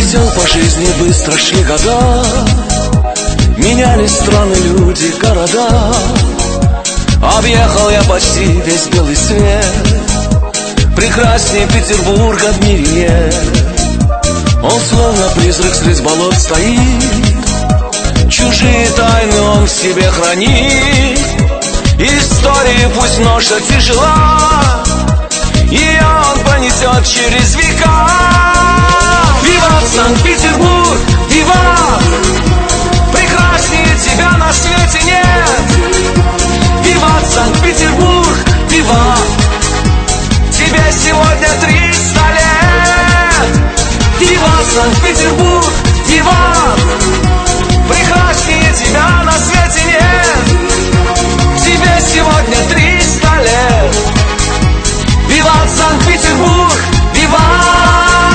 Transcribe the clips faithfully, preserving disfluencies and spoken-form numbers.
Весел по жизни, быстро шли года, менялись страны, люди, города. Объехал я почти весь белый свет, прекраснее Петербурга в мире нет. Он словно призрак средь болот стоит, чужие тайны он в себе хранит. Истории пусть ноша тяжела, ее он пронесет через века. Виват, Санкт-Петербург, виват! Прекраснее тебя на свете нет. Виват, Санкт-Петербург, виват! Тебе сегодня триста лет. Виват, Санкт-Петербург, виват! Прекраснее тебя на свете нет. Тебе сегодня триста лет. Виват, Санкт-Петербург, виват!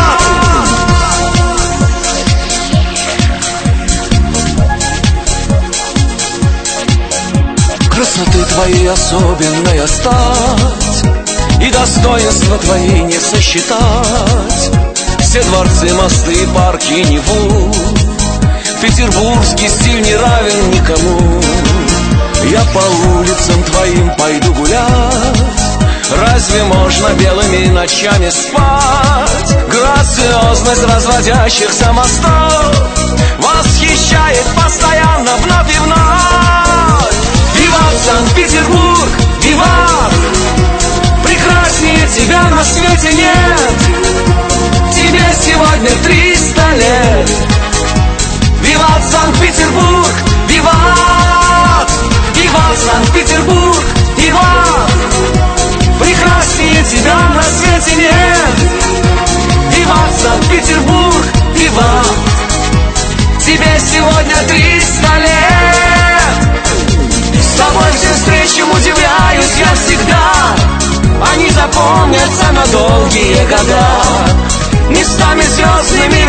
Красоты твоей особенная стать, и достоинства твои не сосчитать. Все дворцы, мосты, парки, Неву, петербургский стиль не равен никому. Я по улицам твоим пойду гулять, разве можно белыми ночами спать? Грациозность разводящихся мостов восхищает постоянно, вновь и вновь. Виват, Санкт-Петербург, виват! Прекраснее тебя на свете нет. Тебе сегодня триста лет. Виват, Санкт-Петербург, виват! Виват, Санкт-Петербург, виват! Прекраснее тебя на свете нет. Виват, Санкт-Петербург, виват! Тебе сегодня триста лет. С тобой все встречам удивляюсь я всегда. Они запомнятся на долгие года. Местами звездными